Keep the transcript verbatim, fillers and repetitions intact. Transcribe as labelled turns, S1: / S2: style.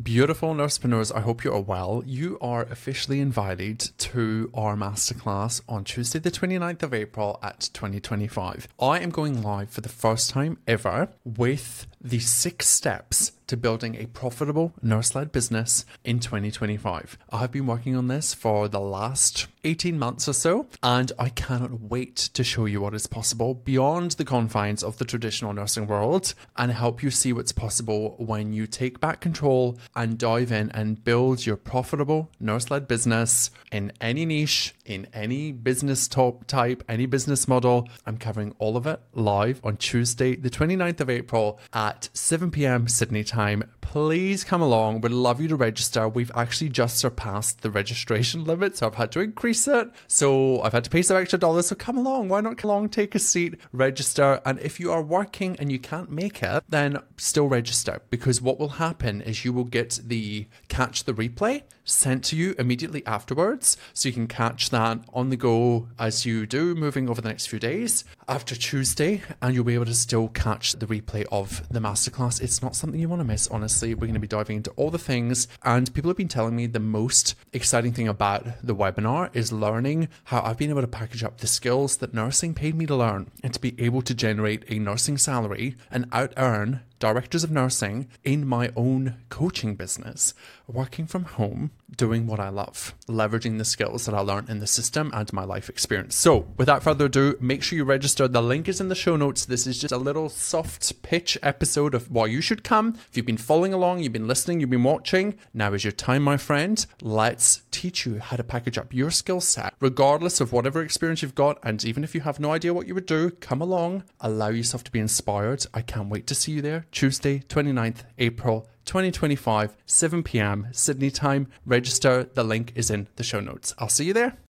S1: Beautiful nursepreneurs, I hope you are well. You are officially invited to our masterclass on Tuesday the twenty-ninth of April at twenty twenty-five. I am going live for the first time ever with the six steps to building a profitable nurse-led business in twenty twenty-five. I have been working on this for the last eighteen months or so, and I cannot wait to show you what is possible beyond the confines of the traditional nursing world and help you see what's possible when you take back control and dive in and build your profitable nurse-led business in any niche, in any business top type, any business model. I'm covering all of it live on Tuesday, the twenty-ninth of April at seven p.m. Sydney time. Please come along. We'd love you to register. We've actually just surpassed the registration limit, so I've had to increase it. So I've had to pay some extra dollars. So come along. Why not come along, take a seat, register. And if you are working and you can't make it, then still register, because what will happen is you will get the catch the replay sent to you immediately afterwards. So you can catch that on the go as you do moving over the next few days after Tuesday, and you'll be able to still catch the replay of the masterclass. It's not something you want to miss, honestly. We're going to be diving into all the things, and people have been telling me the most exciting thing about the webinar is learning how I've been able to package up the skills that nursing paid me to learn and to be able to generate a nursing salary and out earn directors of nursing in my own coaching business, working from home, doing what I love, leveraging the skills that I learned in the system and my life experience. So without further ado, make sure you register. The link is in the show notes. This is just a little soft pitch episode of why you should come. If you've been following along, you've been listening, you've been watching, now is your time, my friend. Let's teach you how to package up your skill set, regardless of whatever experience you've got. And even if you have no idea what you would do, come along, allow yourself to be inspired. I can't wait to see you there. Tuesday, twenty-ninth April, twenty twenty-five, seven p.m. Sydney time. Register. The link is in the show notes. I'll see you there.